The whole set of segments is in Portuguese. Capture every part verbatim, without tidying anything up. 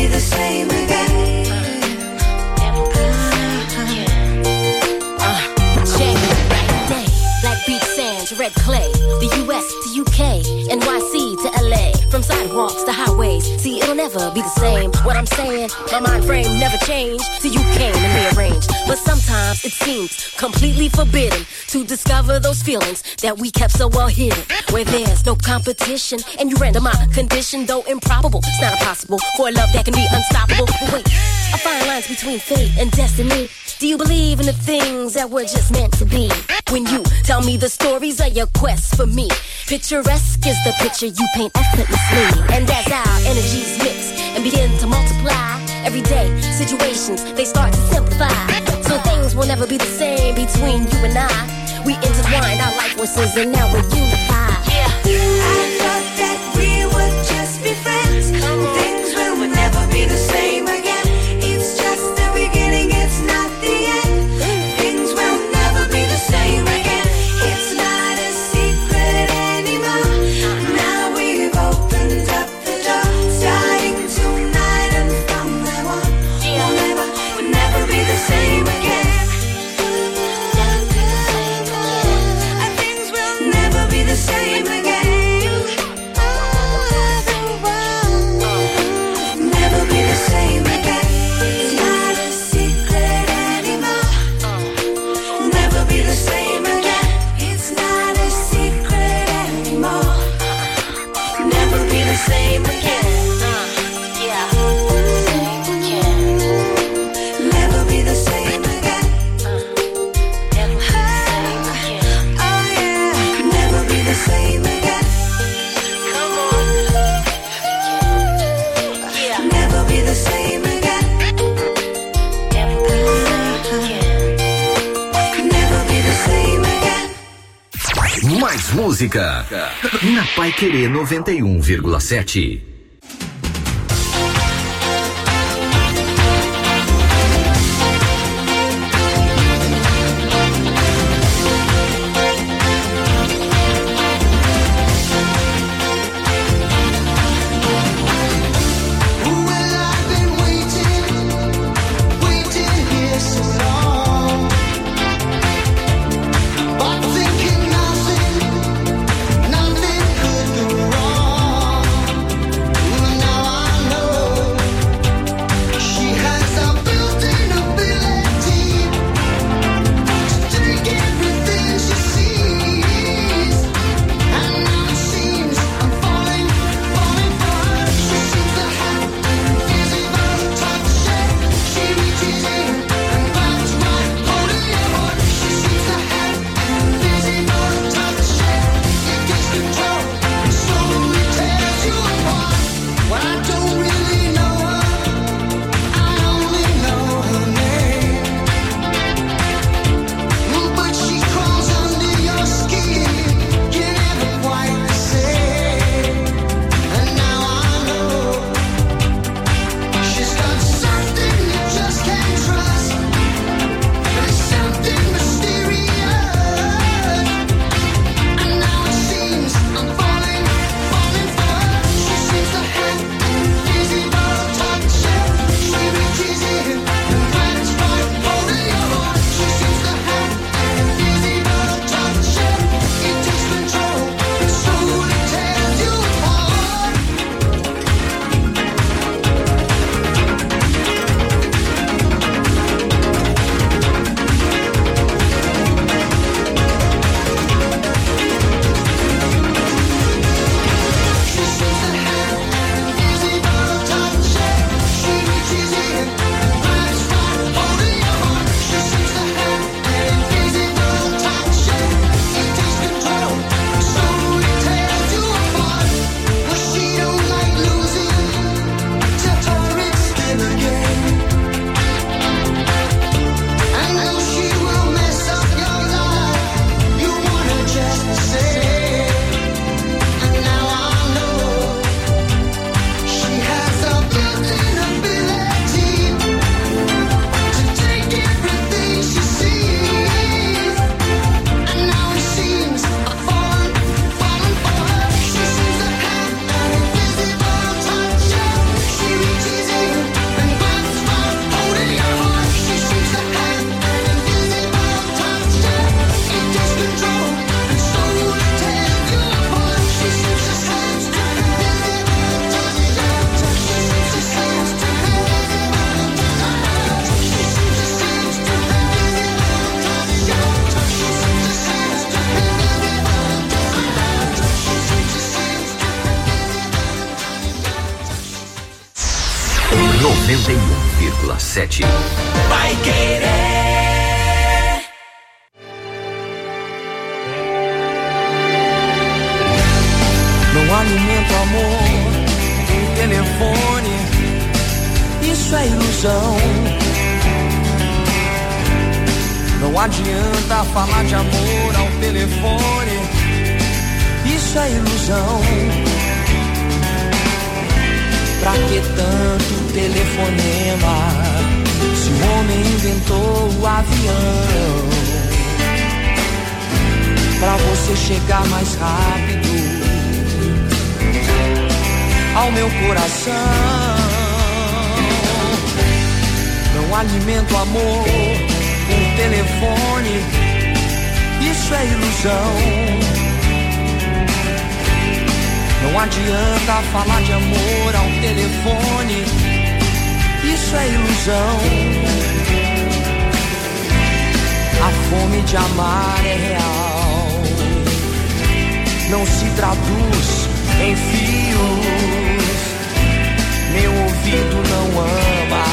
be the same again. Red clay, the U S to U K, N Y C to L A, from sidewalks to highways. See, it'll never be the same. What I'm saying, my mind frame never changed till you came and rearranged. But sometimes it seems completely forbidden to discover those feelings that we kept so well hidden. Where there's no competition, and you render my condition, though improbable. It's not impossible for a love that can be unstoppable. But wait, I find lines between fate and destiny. Do you believe in the things that were just meant to be? When you tell me the stories of your quest for me, picturesque is the picture you paint effortlessly. And as our energies mix and begin to multiply, everyday situations, they start to simplify. So things will never be the same between you and I. We intertwined our life forces and now we're unified. Yeah. I thought that we would just be friends. Things will never be the same again. It's just the beginning, it's not the end. Things will never be the same again. It's not a secret anymore. Now we've opened up the door, starting tonight and from there on, we'll never, we'll never be the same again. Things will never be the same again. Never be the same again. It's not a secret anymore. Never be the same again. It's not a secret anymore. Never be the same again. Yeah. Never be the same again. Oh yeah. Never be the same again. Come on. Yeah. Never be the same again. Never be the same again. Mais música na Paiquerê noventa e um vírgula sete. Thinking nothing, nothing could go wrong. noventa e um vírgula sete. Vai Querer. Não alimento amor em telefone, isso é ilusão. Não adianta falar de amor ao telefone, isso é ilusão. Pra que tanto telefonema, se o homem inventou o avião? Pra você chegar mais rápido ao meu coração. Não alimento amor por telefone, isso é ilusão. Não adianta falar de amor ao telefone, isso é ilusão. A fome de amar é real, não se traduz em fios, meu ouvido não ama,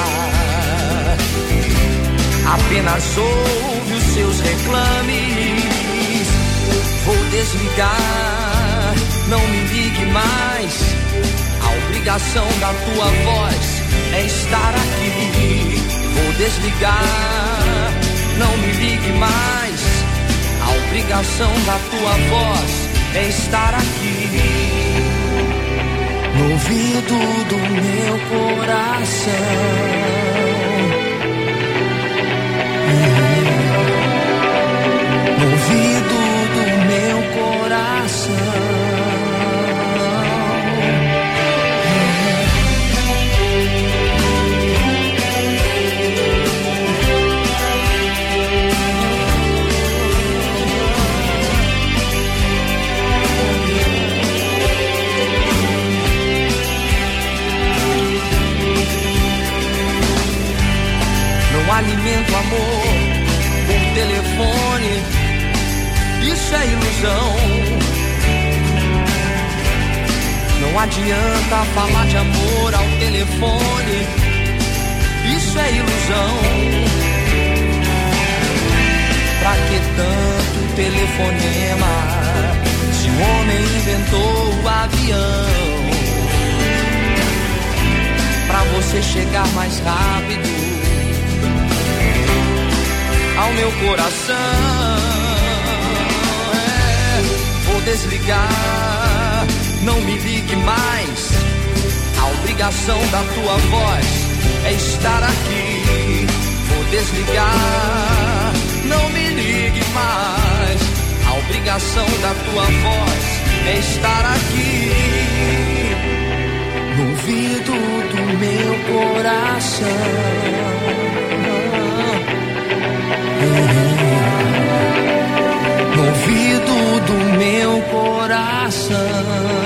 apenas ouve os seus reclames. Vou desligar, não me ligue mais, a obrigação da tua voz é estar aqui. Vou desligar, não me ligue mais, a obrigação da tua voz é estar aqui. No ouvido do meu coração, no ouvido do meu coração. Alimento amor por telefone, isso é ilusão. Não adianta falar de amor ao telefone, isso é ilusão. Pra que tanto telefonema, se o homem inventou o avião? Pra você chegar mais rápido ao meu coração, é, vou desligar, não me ligue mais, a obrigação da tua voz é estar aqui. Vou desligar, não me ligue mais, a obrigação da tua voz é estar aqui. No ouvido do meu coração, no ouvido do meu coração.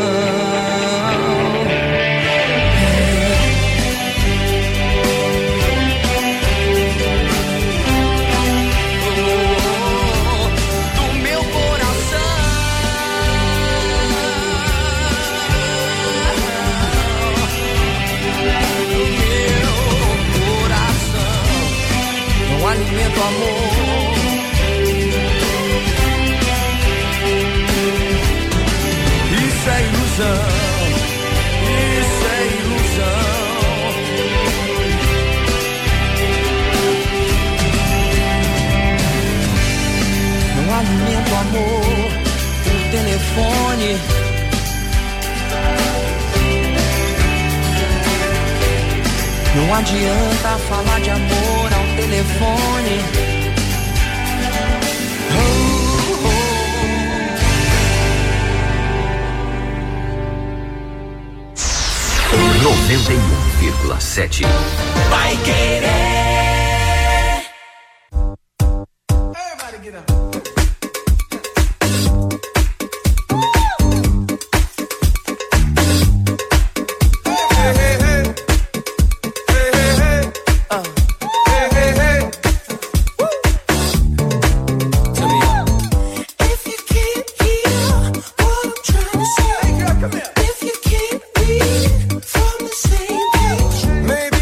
Alimento amor, isso é ilusão, isso é ilusão. Não alimento amor por telefone, não adianta falar de amor ao telefone. Oh, oh. noventa e um vírgula sete. Vai Querer. Everybody get up. Maybe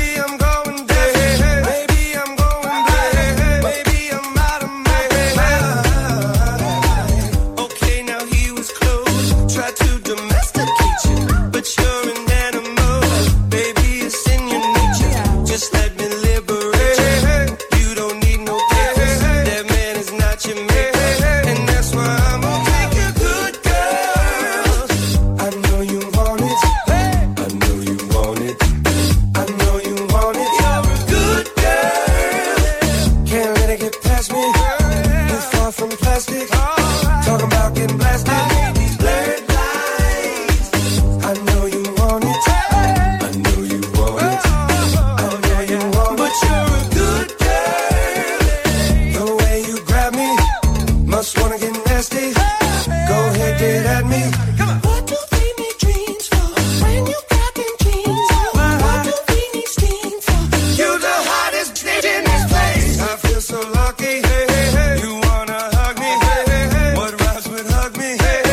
Just let me liberate you. You don't need no papers. That man is not your mate. And that's why I'm gonna make you good, girl. I know you want it. I know you want it. I know you want it. You're a good girl. Can't let it get past me. You're far from plastic. Talking about getting blasted. These blurred lights. I know you want it. I know you want it. I know you want it. But you're a good girl. The way you grab me, must wanna get nasty. Go ahead, get at me. What do we need dreams for? When you got them jeans on. What do we need steam for? You the hottest bitch in this place. I feel so lucky. You wanna hug me? What rhymes with hug me?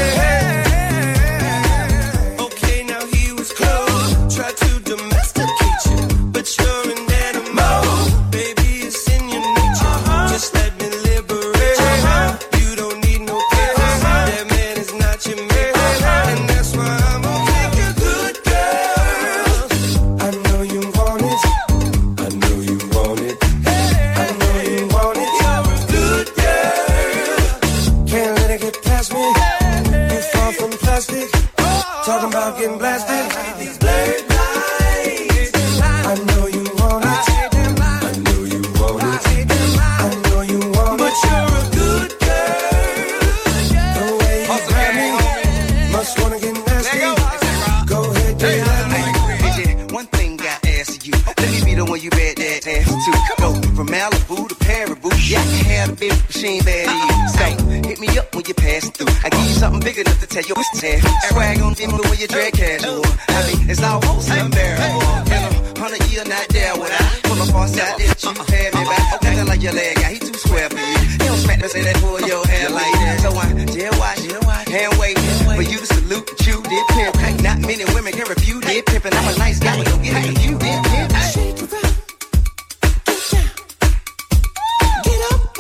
Okay, now he was close. Tried to domesticate you, but you're an animal. Baby, it's in your nature. Just let me liberate you. You don't need no papers. That man is not your mate. And that's why I'm gonna make you good, girl. I know you want it. I know you want it. I know you want it. You're a good girl. Can't let it get past me. You far from plastic. Talking about getting blasted. These blurred lights. I know you want it. I know you want it. I know you want it. But you're a good girl. The way you grab me, must wanna get nasty. Go ahead, get at me. One thing I ask you, let me be the one you bet that ass to. Go from Malibu to Paribu. Yeah, I can have a big machine bad either. So hit me up when you pass through. I give you something big enough to tell you what's there. Swag on them when you drag casual. I mean, it's almost unbearable. In a hundred year not there when I pull up on side that you had me back. Nothing like your leg guy, he too square for you. He don't smack us in that pull your hair like that. So I just watch, hand wait for you to salute and chew did pimp. Not many women can refute did pimp, and I'm a nice guy, but don't get it confused did pimp. Shake it up. Get down. Get up.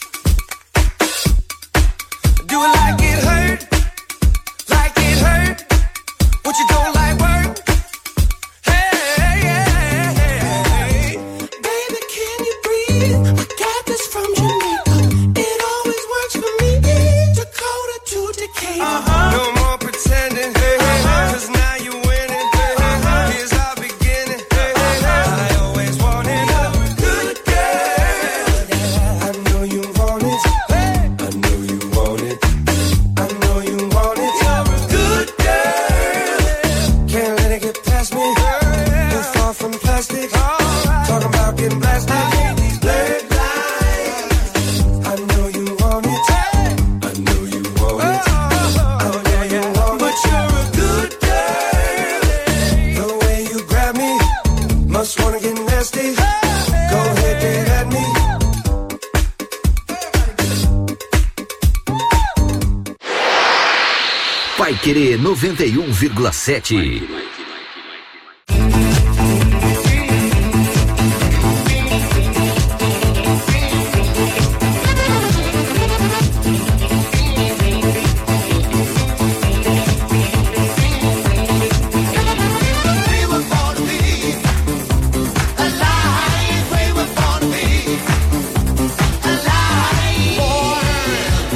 Do it like it hurt. Like it hurt. What you don't like work? Hey, hey, hey. Baby, can you breathe? I got this from Jamaica. It always works for me. Dakota to Decatur. No more pretending. Cause now you're winning. Here's our beginning. I always wanted a good girl. I know you want it. I know you want it. I know you want it. You're a good girl. Can't let it get past me. You're far from plastic. Talking about getting blasted. These blurred lights. I know you want it. I know you want it. I know you want it. But you're a good girl. The way you grab me, must wanna get nasty. Go ahead, get at me. Pai Querer noventa e um vírgula sete.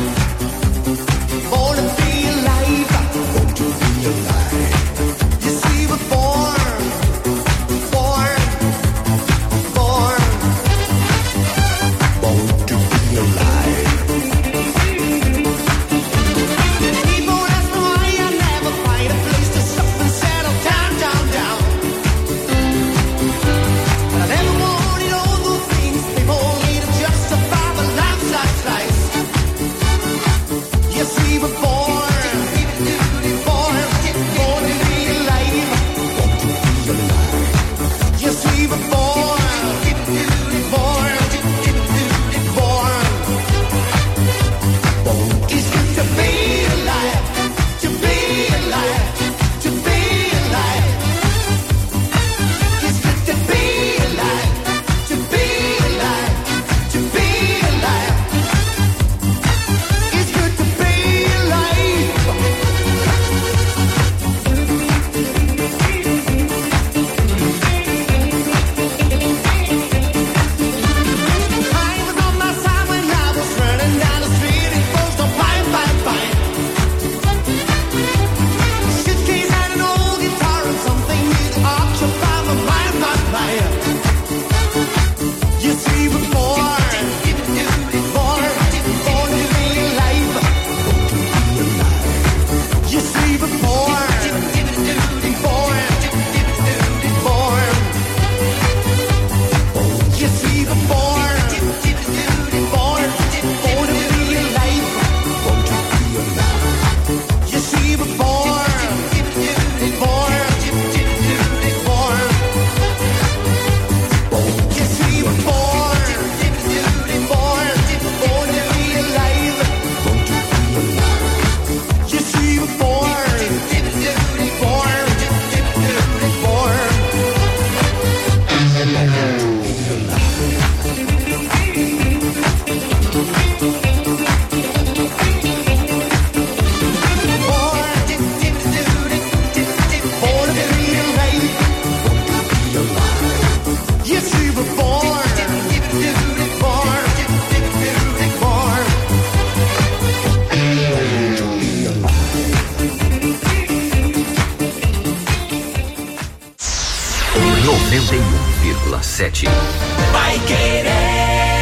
Born to be alive. You see um vírgula sete. Vai Querer.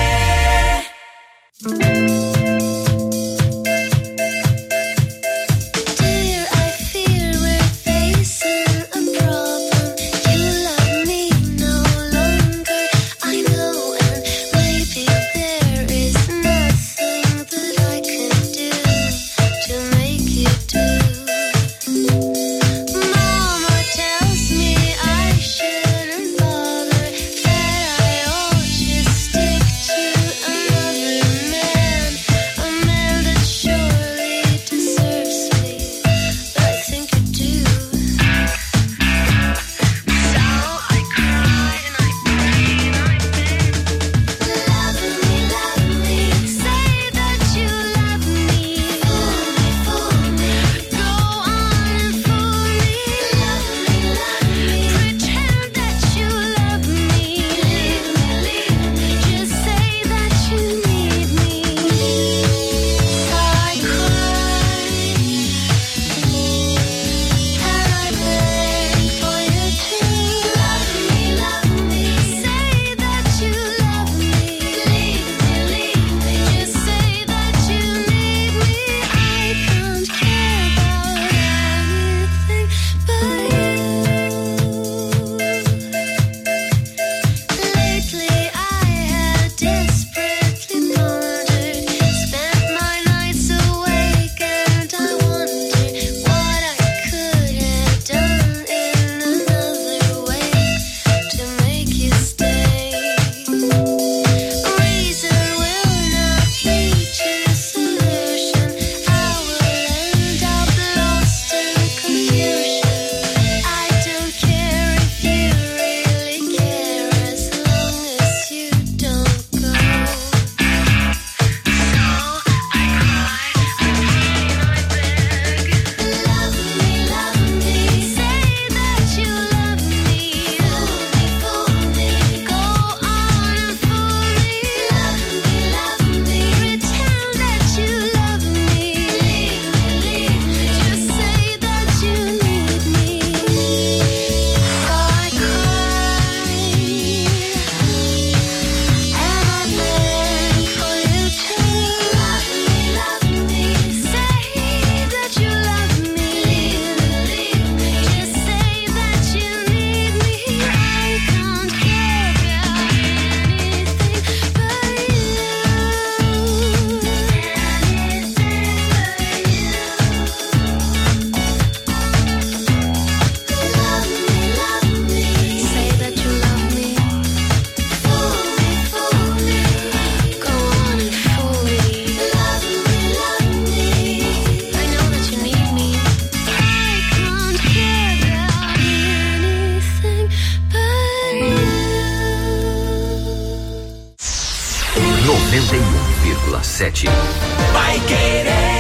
noventa e um vírgula sete. Vai Querer.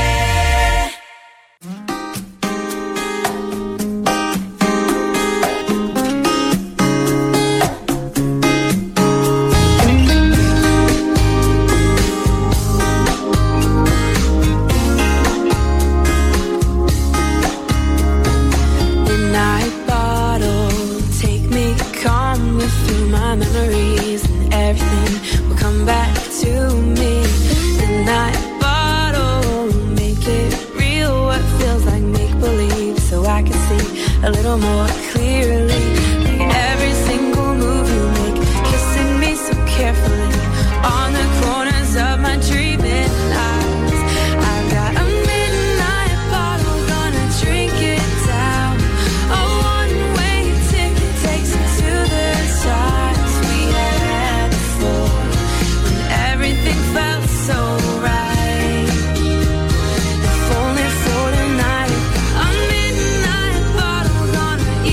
A little more clearly, like every single move you make, kissing me so carefully on the corners of my dreaming eyes. I've got a midnight bottle, gonna drink it down. A one-way ticket takes me to the stars we had before, when everything felt so right. If only for tonight, a midnight bottle gonna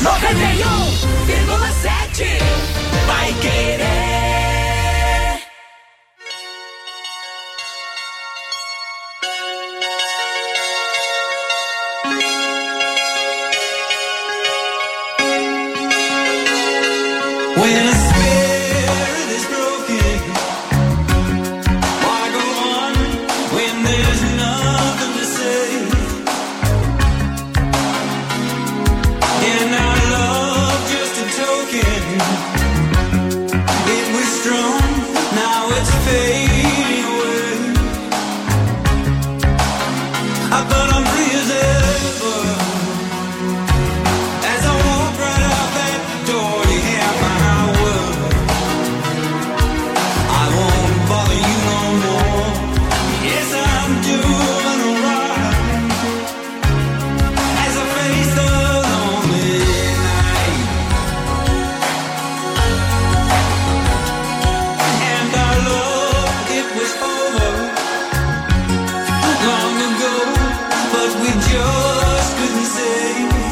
noventa e um vírgula sete vai querer. When a spirit is broken, why go on when there's nothing to say? And our love just a token, it was strong, now it's fading away. I thought I'm free as ever, as I walk right out that door. You have my word, I won't bother you no more. Yes, I'm doing alright as I face the lonely night. And our love, it was over long ago, but we just couldn't say.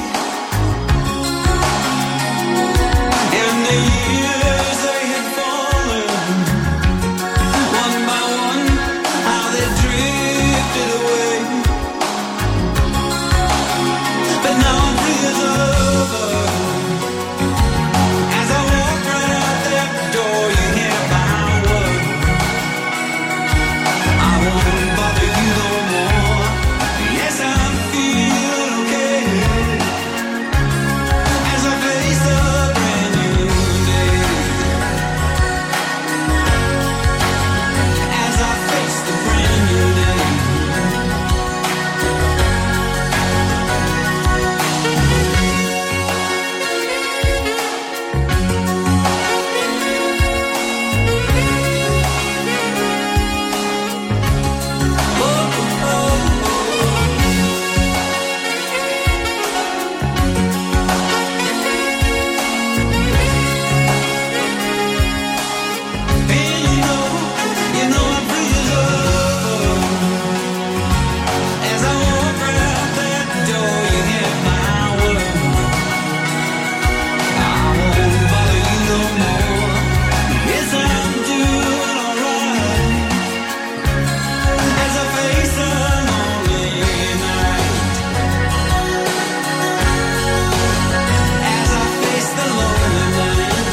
And the years they had fallen, one by one, how they drifted away. But now I'm free as over, as I walk right out that door. You have my word, I won't bother you no more. Yes, I'm feeling okay as I face a brand new day. As I face the brand new day. Oh, oh, oh. And you know, you know I'm free as over, as I walk right out that door. You have my word, I won't bother you no more. Yes, I'm doing alright as I face the lonely night. As I face the lonely night.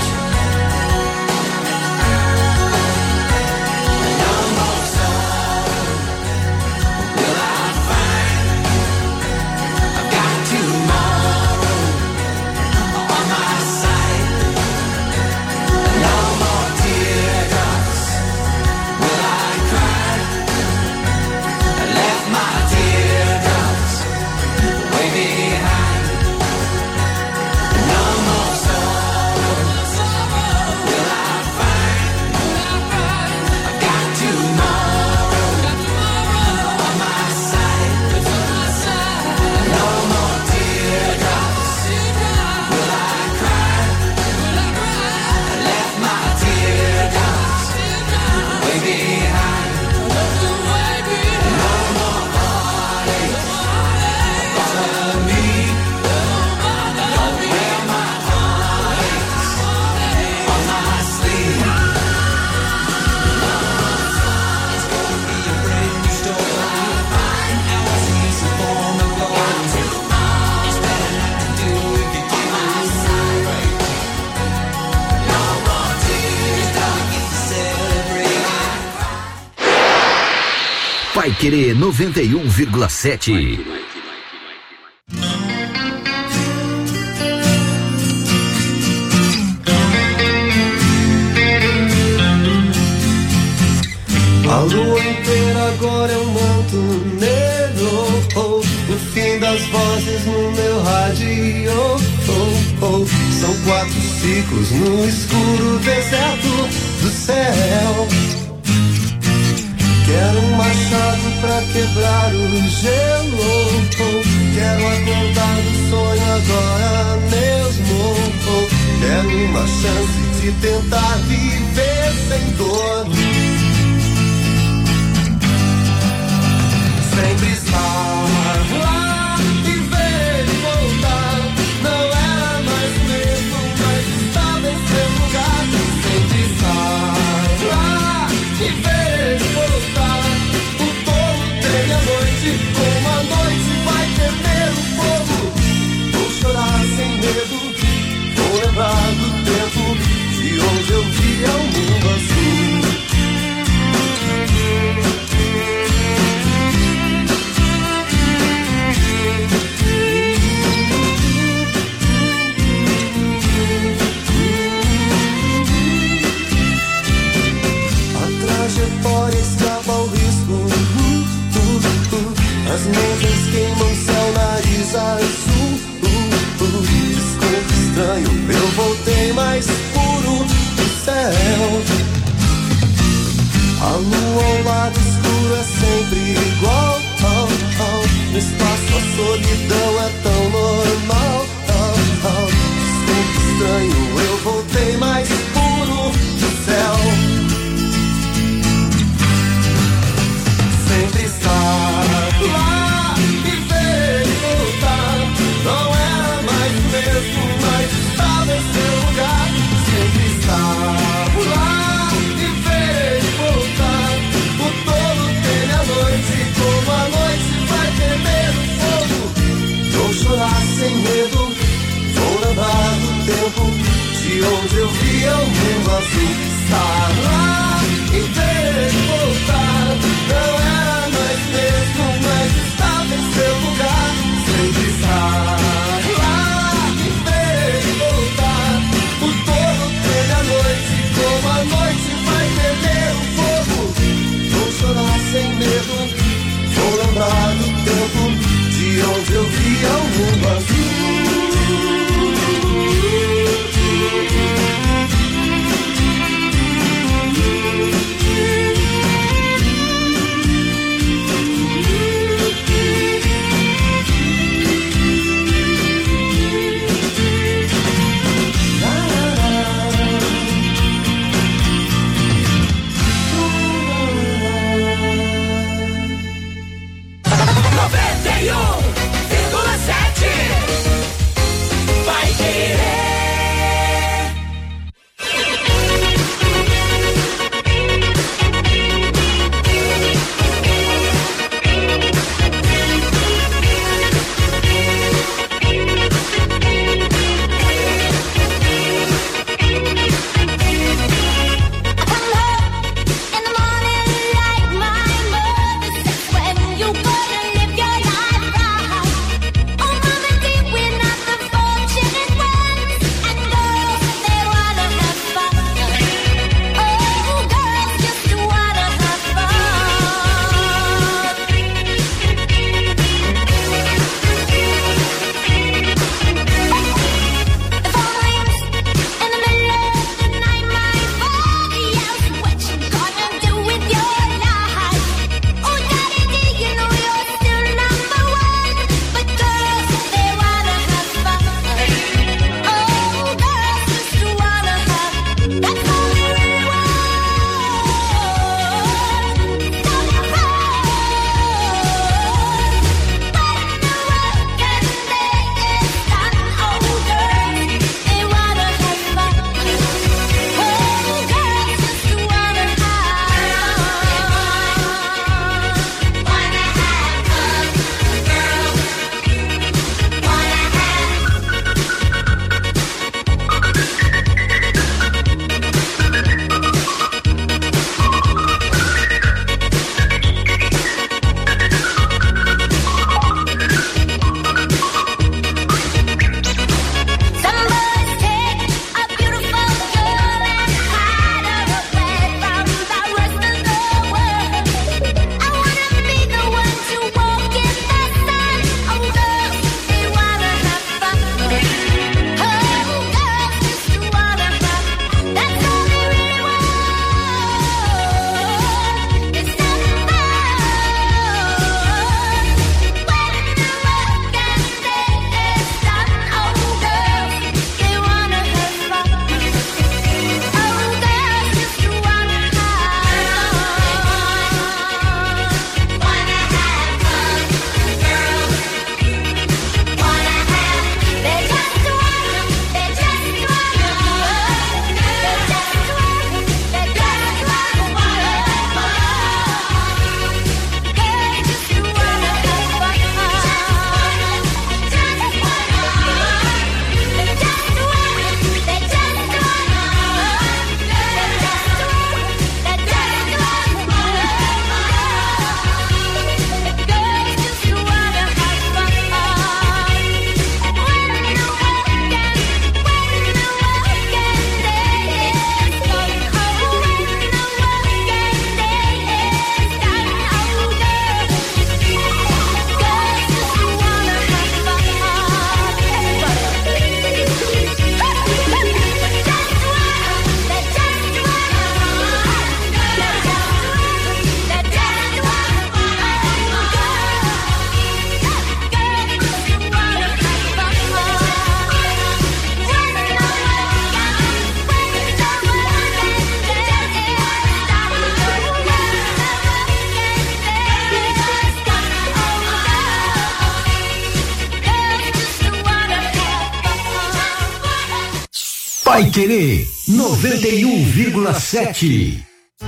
No more sorrow will I find. I've got tomorrow on my side. No more teardrops will I cry. I left my teardrops way behind. No more sorrow will I find. I've got tomorrow on my side. No more teardrops will I cry. I left my teardrops way behind. No more heartache bother me. Don't wear my heartaches on my sleeve. It's gonna be a brand new story. Now I see some form of glory. It's better not to do if you give me right. No more tears, don't get to celebrate. Pai Querer noventa e um vírgula sete. A lua inteira agora é um manto negro, oh, o fim das vozes no meu rádio, oh, oh. São quatro ciclos no escuro deserto do céu. Quero um machado pra quebrar o gelo, oh. Quero acordar do sonho agora mesmo, oh. Quero uma chance de tentar viver sem dor. Sempre estar lá e ver e voltar não era mais estranho, eu voltei mais puro do céu. A lua ao lado escuro é sempre igual. Oh, oh. No espaço a solidão é tão normal. Oh, oh. Sempre estranho, eu voltei mais puro do céu. Sempre estar lá e ver e voltar. Não era mais o mesmo, mas estava em seu lugar. Sempre estar lá e ver e voltar. O tolo teme a noite, como a noite vai temer o fogo. Vou chorar sem medo, vou lembrar do tempo de onde eu via o mundo azul. Estar lá e ver e voltar. Não era mais mesmo, mas estava em seu lugar. Sempre estar lá e ver e voltar. O tolo teme a noite, como a noite vai temer o fogo. Vou chorar sem medo, vou lembrar do tempo de onde eu via o mundo azul. Paiquerê noventa e um vírgula sete.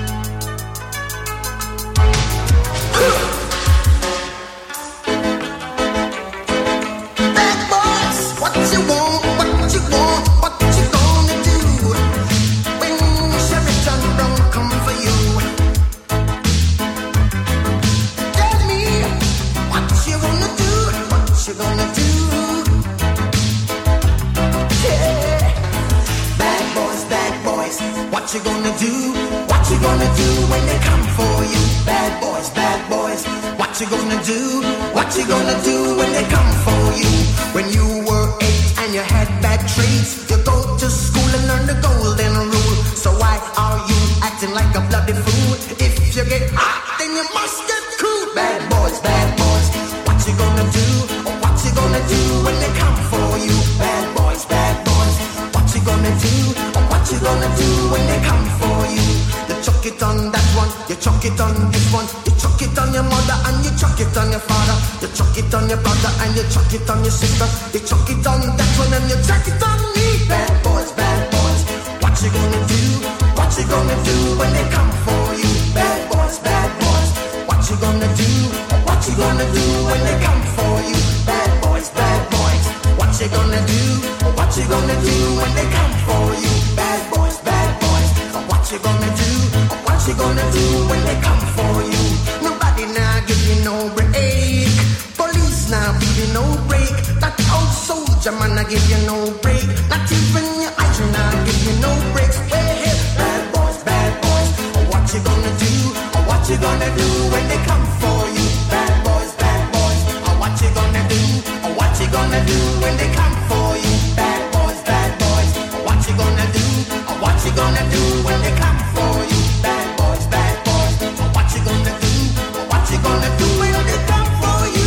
What you gonna do? What you gonna do when they come for you? Bad boys, bad boys. What you gonna do? What you gonna do when they come for you? When you were eight and you had bad traits, you go to school and learn the golden rule. So why are you acting like a bloody fool? If you get hot, then you must get cool. Bad boys, bad boys. What you gonna do? Or what you gonna do when they come for you? Bad boys, bad boys. What you gonna do? Or what you gonna do when they come for you? You chuck it on that one, you chuck it on this one, you chuck it on your mother and you chuck it on your father, you chuck it on your brother and you chuck it on your sister, you chuck it on that one and you chuck it on me. Bad boys, bad boys. What you gonna do? What you gonna do when they come for you? Bad boys, bad boys. What you gonna do? What you gonna do when they come for you? Bad boys, bad boys. What you gonna do? What you gonna do when they come for you? Bad boys, bad boys. What you gonna do? What you gonna do when they come for you? Nobody now give you no break. Police now give you no break. That old soldier man I give you no break. Not even your eyes now give you no breaks. Hey, hey, bad boys, bad boys. What you gonna do? What you gonna do when they come for you? Bad boys, bad boys. What you gonna do? What you gonna do when they come for you? Bad boys, bad boys. What you gonna do? What you gonna do when they come for you? Bad boys, bad boys. What you gonna do? What you gonna do when they come for you?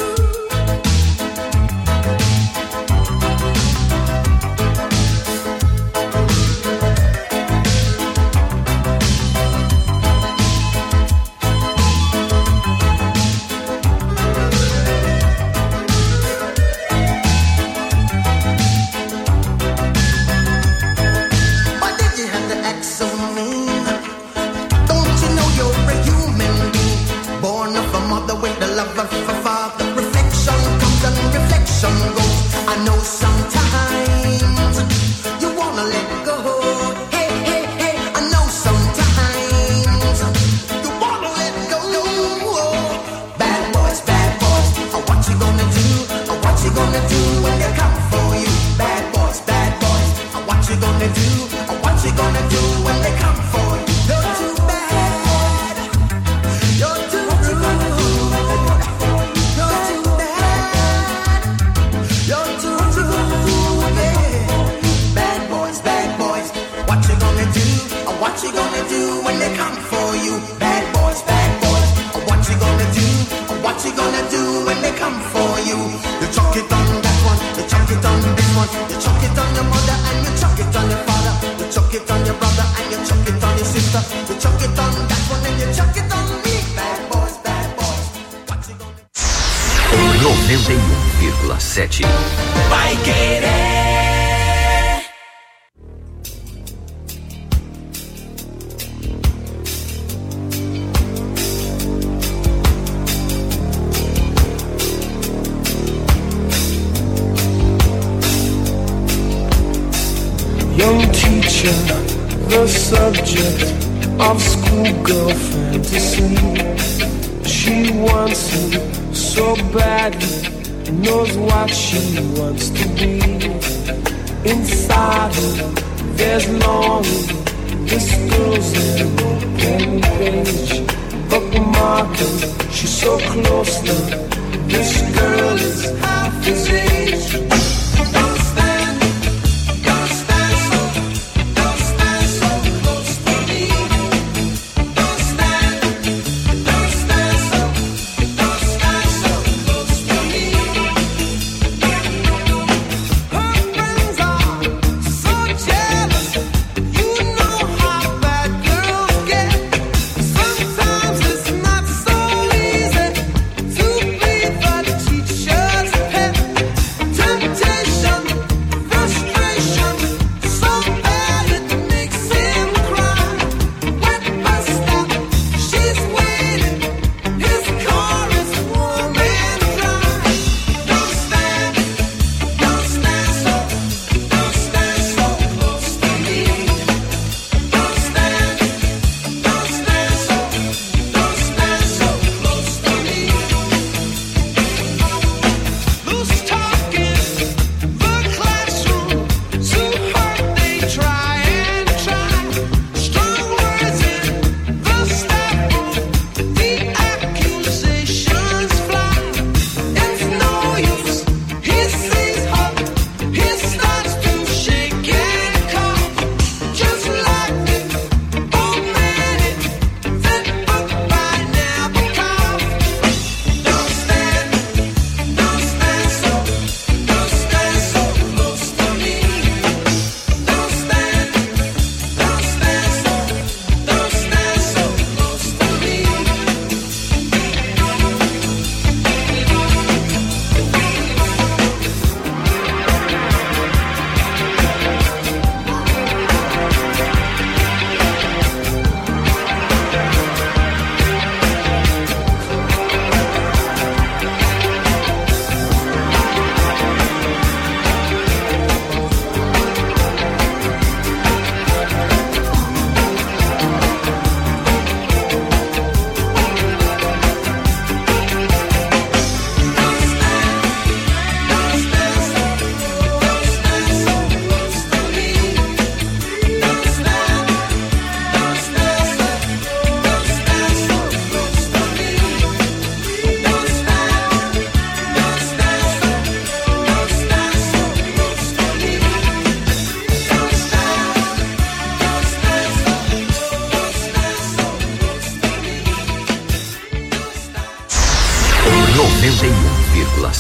noventa e um vírgula sete. Paiquerê. Young teacher, the subject of schoolgirl fantasy. She wants him so badly, knows what she wants to be. Inside her, there's longing. This girl's an open page, bookmarking. She's so close now. This girl is half his age. Temptation.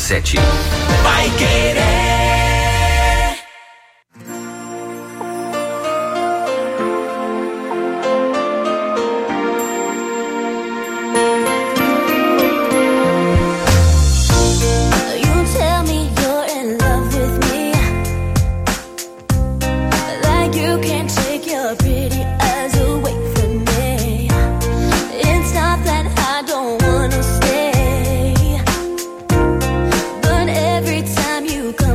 sete. Vai Querer. You tell me you're in love with me, like you can't take your pretty eyes away from me. It's not that I don't wanna stay, but every time you come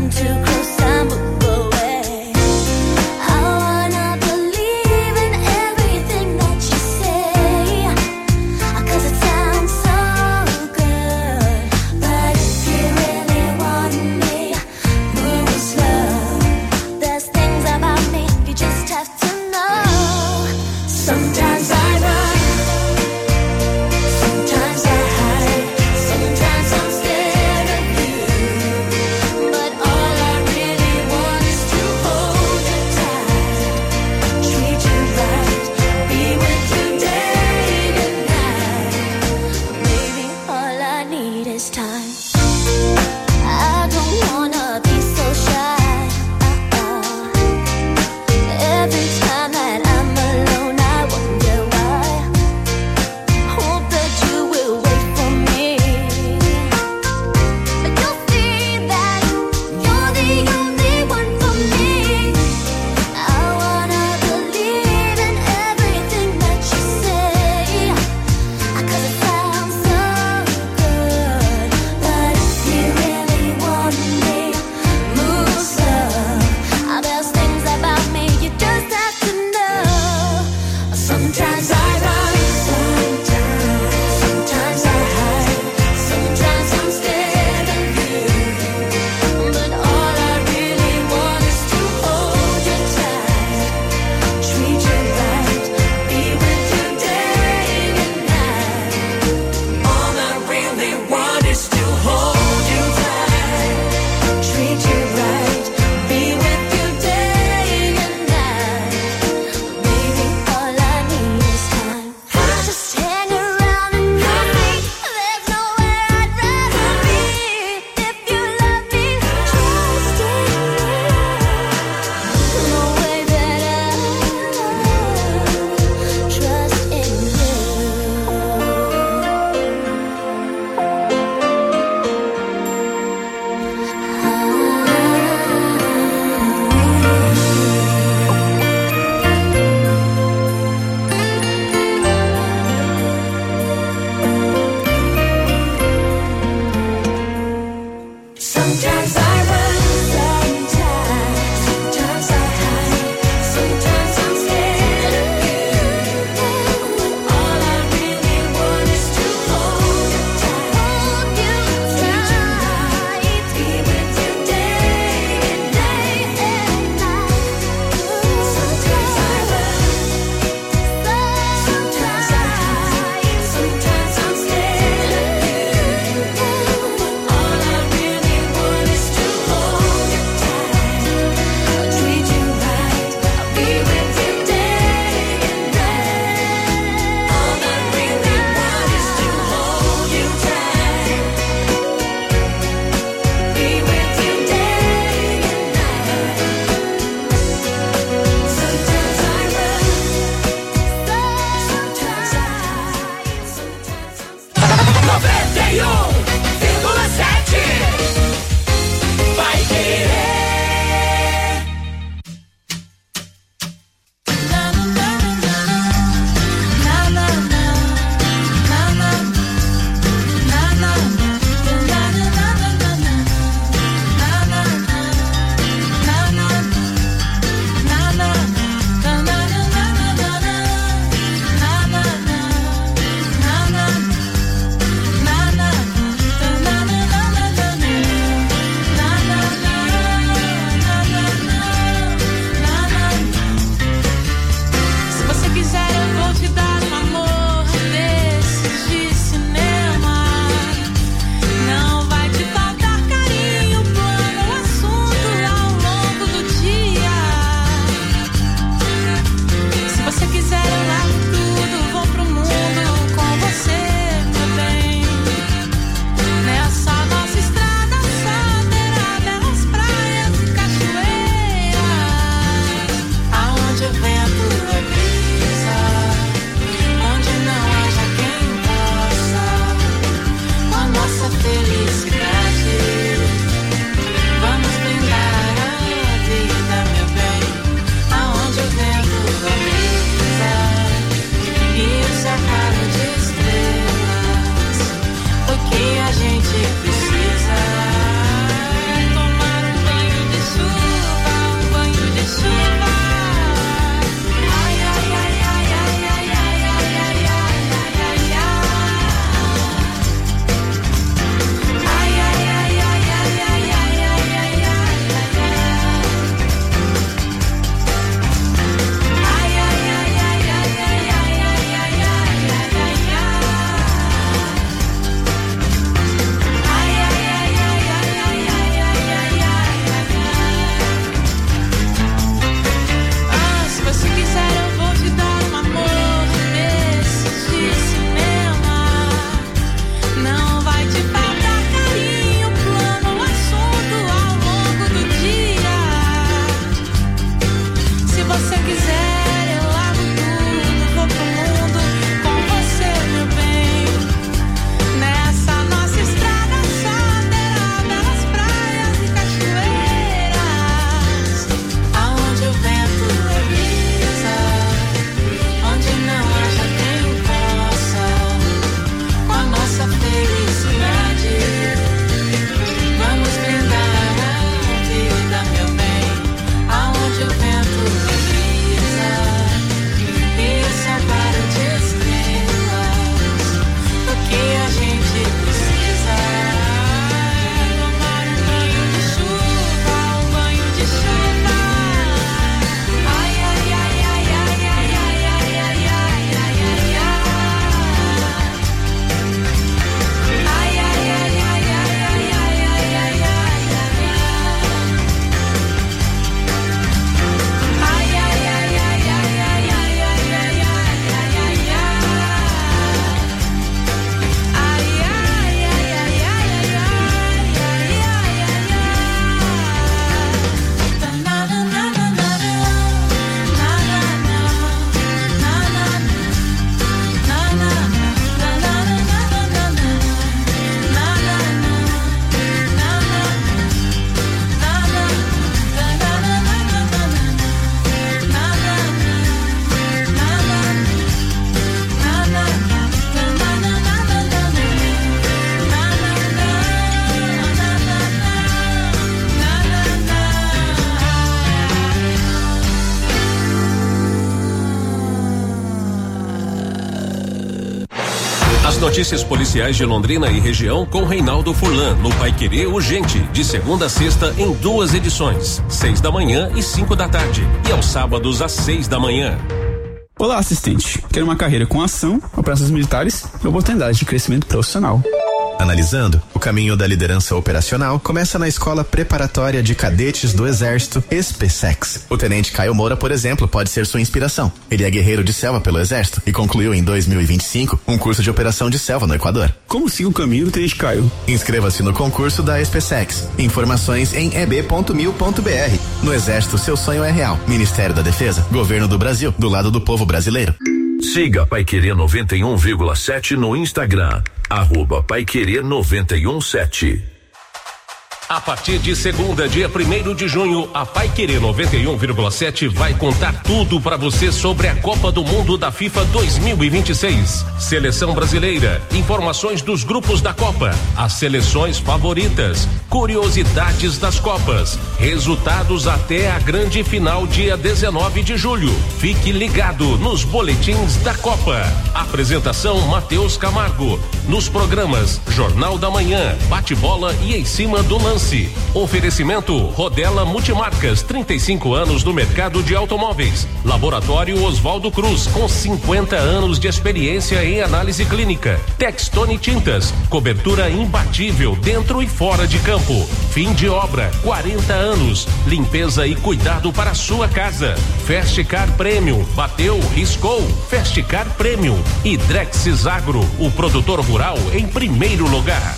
notícias policiais de Londrina e região com Reinaldo Furlan, no Paiquerê Urgente, de segunda a sexta em duas edições, seis da manhã e cinco da tarde, e aos sábados às seis da manhã. Olá, assistente. Quero uma carreira com ação, operações militares e oportunidade de crescimento profissional. Analisando, o caminho da liderança operacional começa na Escola Preparatória de Cadetes do Exército, ESPESEX. O tenente Caio Moura, por exemplo, pode ser sua inspiração. Ele é guerreiro de selva pelo Exército e concluiu em dois mil e vinte e cinco um curso de operação de selva no Equador. Como siga o caminho do tenente Caio? Inscreva-se no concurso da ESPESEX. Informações em e b ponto mil ponto b r. No Exército, seu sonho é real. Ministério da Defesa, Governo do Brasil, do lado do povo brasileiro. Siga Paiquerê noventa e um vírgula sete no Instagram. Arroba Paiquerê noventa e um sete. A partir de segunda, dia primeiro de junho, a Paiquerê noventa e um vírgula sete vai contar tudo para você sobre a Copa do Mundo da FIFA dois mil e vinte e seis. Seleção brasileira, informações dos grupos da Copa, as seleções favoritas, curiosidades das Copas, resultados até a grande final dia dezenove de julho. Fique ligado nos boletins da Copa. Apresentação Matheus Camargo. Nos programas Jornal da Manhã, Bate-Bola e Em Cima do Lance. Oferecimento Rodela Multimarcas, trinta e cinco anos no mercado de automóveis. Laboratório Oswaldo Cruz, com cinquenta anos de experiência em análise clínica. Textone Tintas, cobertura imbatível dentro e fora de campo. Fim de obra, quarenta anos. Limpeza e cuidado para a sua casa. Fast Car Premium, bateu, riscou. Fast Car Premium. E Drexis Agro, o produtor rural em primeiro lugar.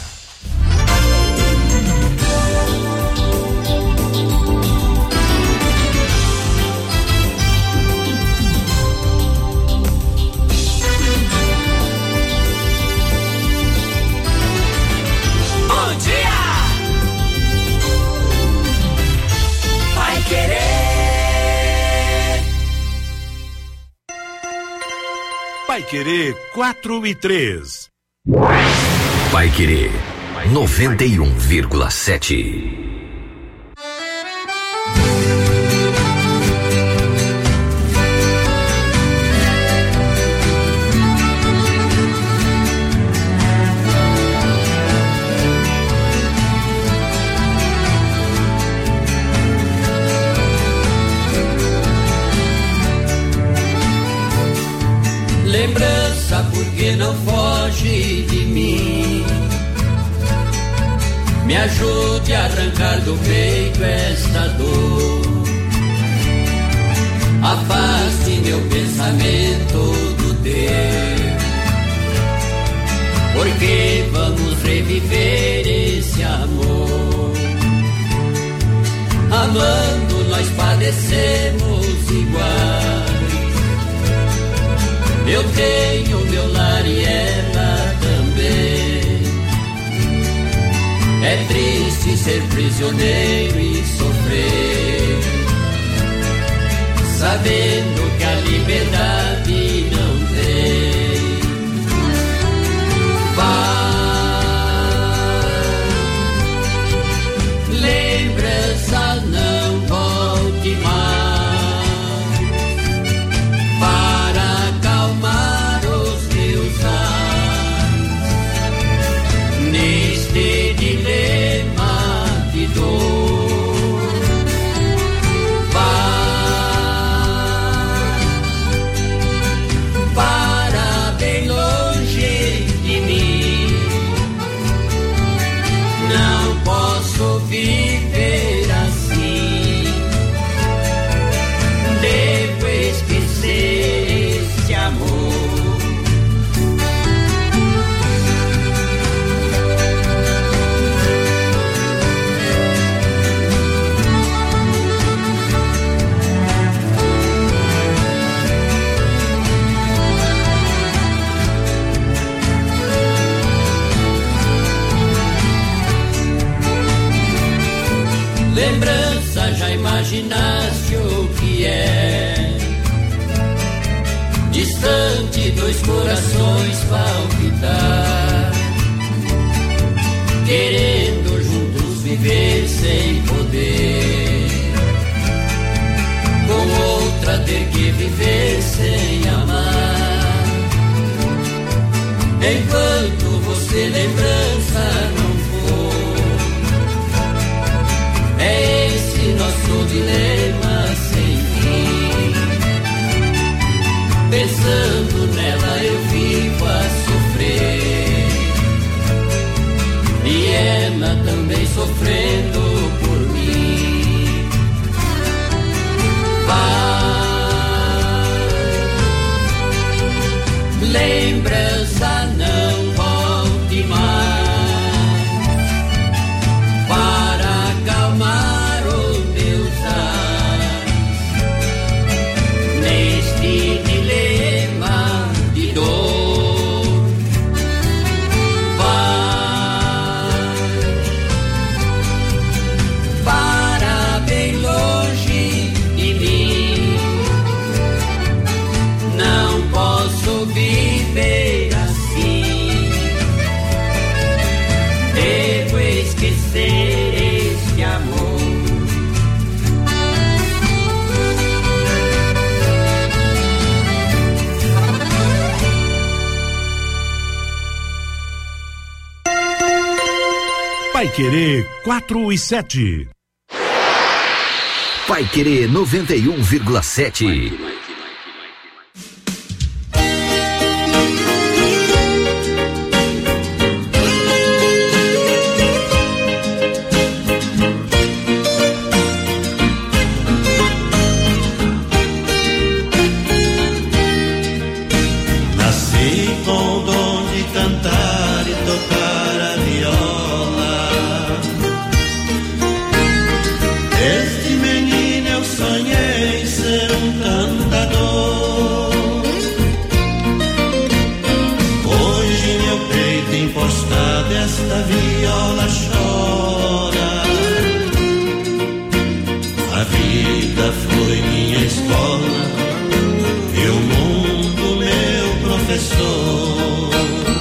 Paiquerê quatro e três. Paiquerê noventa e um vírgula sete. Lembrança, porque não foge de mim. Me ajude a arrancar do peito esta dor. Afaste meu pensamento do teu. Porque vamos reviver esse amor. Amando nós padecemos iguais. Eu tenho meu lar e ela também. É triste ser prisioneiro e sofrer, sabendo que a liberdade não tem. Vai, lembrança, não volte mais. Neste dilema de dor, vai para bem longe de mim. Não posso viver assim. Devo esquecer esse amor. Lembrança, já imaginaste o que é? Distante, dois corações palpitar, querendo juntos viver sem poder. Com outra ter que viver sem amar. enquanto você lembrança não for. É esse nosso dilema sem fim. Pensando nela eu vivo a sofrer, e ela também sofrendo por mim. Vai, lembrança não volte mais, para acalmar os meus ais neste dilema de dor. Vai para bem longe de mim, não posso viver assim. Devo esquecer este amor. Paiquerê quatro e sete. Paiquerê noventa e um vírgula sete. Nasci com o dom de cantar e tocar a viola. Desde menino eu sonhei ser um cantador. Hoje meu peito encostado esta viola chora. A vida foi minha escola e o mundo meu professor.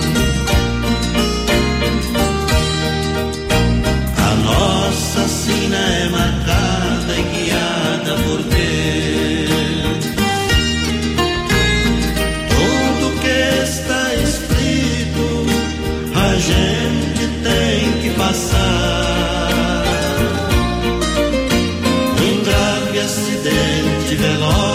A nossa sina é marcada e guiada por Deus. Tudo que está escrito a gente tem que passar. Um grave acidente veloz